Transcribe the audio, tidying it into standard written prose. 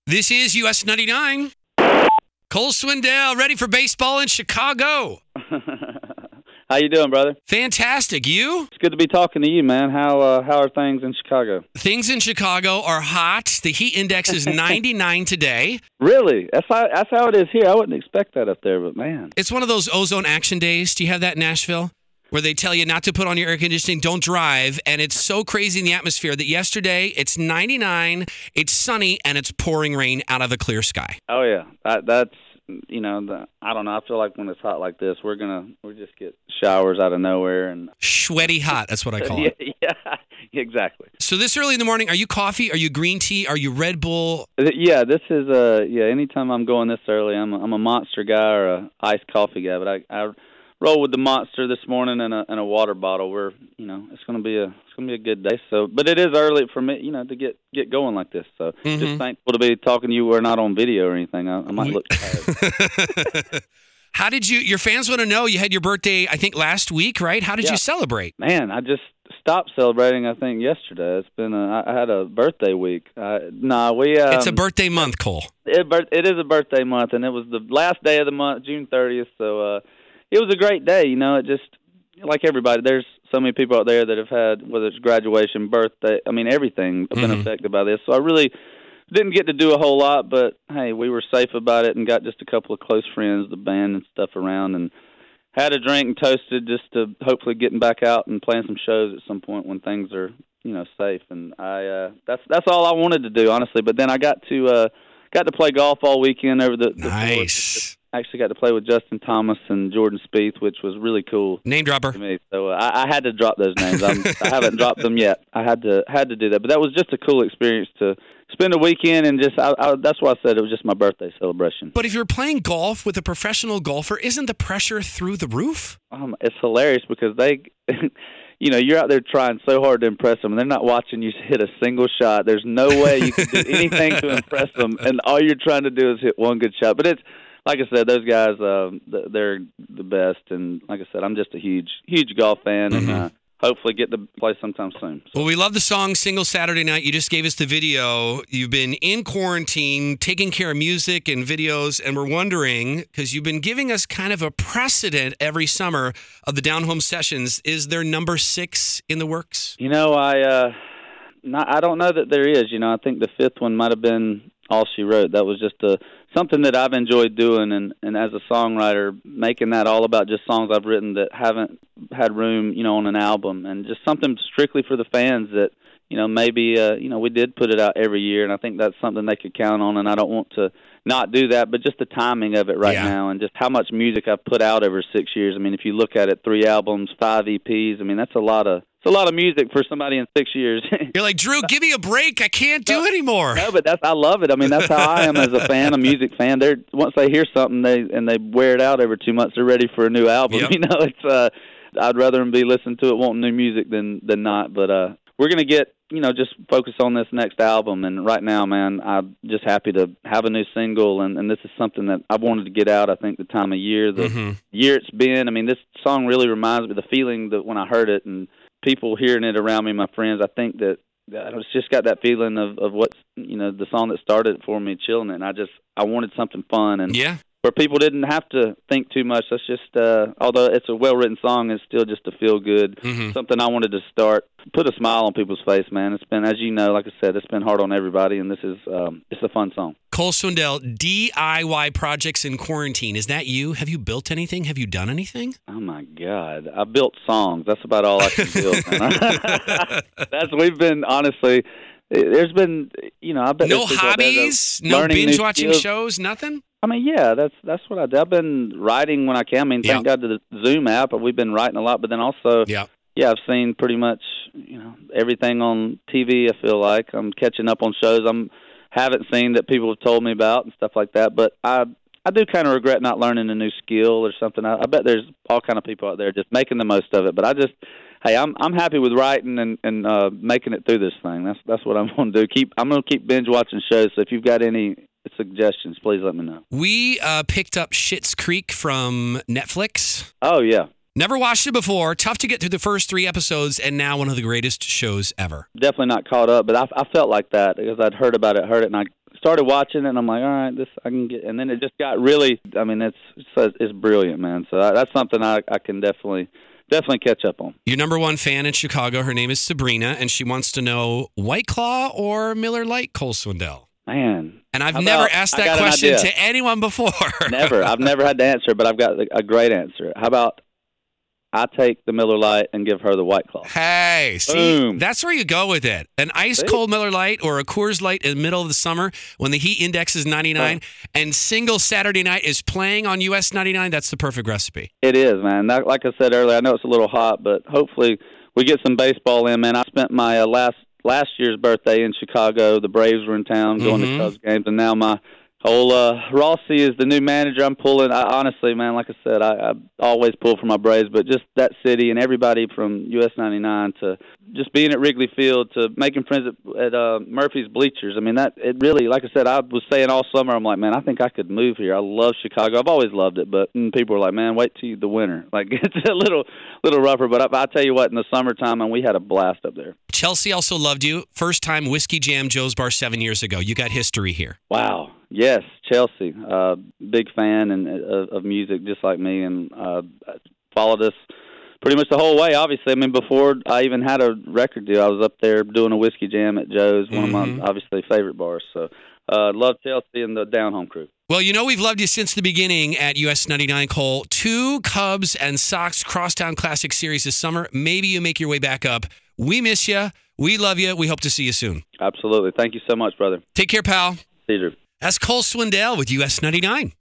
This is US 99. Cole Swindell, ready for baseball in Chicago. How you doing, brother? Fantastic. You? It's good to be talking to you, man. How are things in Chicago? Things in Chicago are hot. The heat index is 99 today. Really? That's how it is here. I wouldn't expect that up there, but man. It's one of those ozone action days. Do you have that in Nashville? Where they tell you not to put on your air conditioning, don't drive, and it's so crazy in the atmosphere that yesterday it's 99, it's sunny, and it's pouring rain out of a clear sky. Oh, yeah. That's, I don't know. I feel like when it's hot like this, we just get showers out of nowhere. And sweaty hot, that's what I call it. Yeah, exactly. So this early in the morning, are you coffee? Are you green tea? Are you Red Bull? Yeah, this is, anytime I'm going this early, I'm a Monster guy or a iced coffee guy, but I roll with the Monster this morning and a water bottle. It's going to be a good day. So, but it is early for me, to get going like this. So, just thankful to be talking to you. We're not on video or anything. I might look tired. How did your fans want to know? You had your birthday, I think, last week, right? How did you celebrate? Man, I just stopped celebrating, I think, yesterday. It's been I had a birthday week. It's a birthday month, Cole. It is a birthday month, and it was the last day of the month, June 30th. So, it was a great day, it just, like everybody, there's so many people out there that have had, whether it's graduation, birthday, everything been affected by this. So I really didn't get to do a whole lot, but, hey, we were safe about it and got just a couple of close friends, the band and stuff around, and had a drink and toasted just to hopefully getting back out and playing some shows at some point when things are, safe. And that's all I wanted to do, honestly. But then I got to play golf all weekend over the nice. Actually got to play with Justin Thomas and Jordan Spieth, which was really cool. Name dropper. To me. So I had to drop those names. I haven't dropped them yet. I had to do that. But that was just a cool experience to spend a weekend and just that's why I said it was just my birthday celebration. But if you're playing golf with a professional golfer, isn't the pressure through the roof? It's hilarious because they you're out there trying so hard to impress them, and they're not watching you hit a single shot. There's no way you can do anything to impress them, and all you're trying to do is hit one good shot. But it's, like I said, those guys, they're the best. And like I said, I'm just a huge golf fan, and hopefully get to play sometime soon. So. Well, we love the song Single Saturday Night. You just gave us the video. You've been in quarantine, taking care of music and videos, and we're wondering, because you've been giving us kind of a precedent every summer of the Down Home Sessions, is there number 6 in the works? I don't know that there is. I think the 5th one might have been All She Wrote. That was just something that I've enjoyed doing, and as a songwriter, making that all about just songs I've written that haven't had room, on an album, and just something strictly for the fans that, maybe, we did put it out every year, and I think that's something they could count on, and I don't want to not do that, but just the timing of it now, and just how much music I've put out over 6 years. If you look at it, 3 albums, 5 EPs, that's a lot of music for somebody in 6 years. You're like, Drew, give me a break. I can't do anymore. No, but I love it. That's how I am as a fan, a music fan. Once they hear something, they wear it out every 2 months. They're ready for a new album. Yep. It's I'd rather them be listening to it wanting new music than not. But we're gonna get just focus on this next album. And right now, man, I'm just happy to have a new single. And this is something that I've wanted to get out. I think the time of year, the year it's been. This song really reminds me of the feeling that when I heard it and people hearing it around me, my friends, I think that it's just got that feeling of what's, the song that started it for me, Chilling It. And I wanted something fun and where people didn't have to think too much. That's just, although it's a well-written song, it's still just a feel-good, something I wanted to put a smile on people's face, man. It's been, as you know, like I said, it's been hard on everybody, and this is, it's a fun song. Cole Swindell, DIY projects in quarantine. Is that you? Have you built anything? Have you done anything? Oh, my God. I built songs. That's about all I can build, man. We've been, honestly, there's been, I bet. No hobbies? No binge-watching shows? Nothing? Yeah, that's what I do. I've been writing when I can. Thank God to the Zoom app, we've been writing a lot. But then also, I've seen pretty much, everything on TV, I feel like. I'm catching up on shows haven't seen that people have told me about and stuff like that. But I do kind of regret not learning a new skill or something. I bet there's all kind of people out there just making the most of it. But I'm happy with writing and making it through this thing. That's what I'm going to do. I'm going to keep binge watching shows. So if you've got any suggestions, please let me know. We picked up Schitt's Creek from Netflix. Oh, yeah. Never watched it before. Tough to get through the first 3 episodes, and now one of the greatest shows ever. Definitely not caught up, but I felt like that because I'd heard about it, and I started watching it, and I'm like, all right, this I can get. And then it just got really. I mean, it's brilliant, man. So that's something I can definitely catch up on. Your number one fan in Chicago, her name is Sabrina, and she wants to know White Claw or Miller Lite, Cole Swindell. Man. And I've never asked that question to anyone before. Never. I've never had to answer, but I've got a great answer. How about I take the Miller Lite and give her the White Claw? Hey, see, Boom. That's where you go with it. An ice-cold Miller Lite or a Coors Light in the middle of the summer when the heat index is 99 and single Saturday night is playing on US 99, that's the perfect recipe. It is, man. Like I said earlier, I know it's a little hot, but hopefully we get some baseball in, man. I spent my last year's birthday in Chicago. The Braves were in town going to Cubs games, and now my whole Rossi is the new manager. I'm pulling. Honestly, man, like I said, I always pull for my Braves, but just that city and everybody from US 99 to just being at Wrigley Field to making friends at Murphy's Bleachers. I mean, it really, like I said, I was saying all summer, I'm like, man, I think I could move here. I love Chicago. I've always loved it, but people were like, man, wait till the winter. Like, it's a little rougher, but I tell you what, in the summertime, and we had a blast up there. Chelsea also loved you. First time Whiskey Jam Joe's Bar 7 years ago. You got history here. Wow. Yes, Chelsea. Big fan of music, just like me, and followed us pretty much the whole way, obviously. I mean, before I even had a record deal, I was up there doing a Whiskey Jam at Joe's, one of my, obviously, favorite bars. So love Chelsea and the Down Home crew. Well, you know we've loved you since the beginning at US 99, Cole. 2 Cubs and Sox Crosstown Classic Series this summer. Maybe you make your way back up. We miss you. We love you. We hope to see you soon. Absolutely. Thank you so much, brother. Take care, pal. See you. That's Cole Swindell with US 99.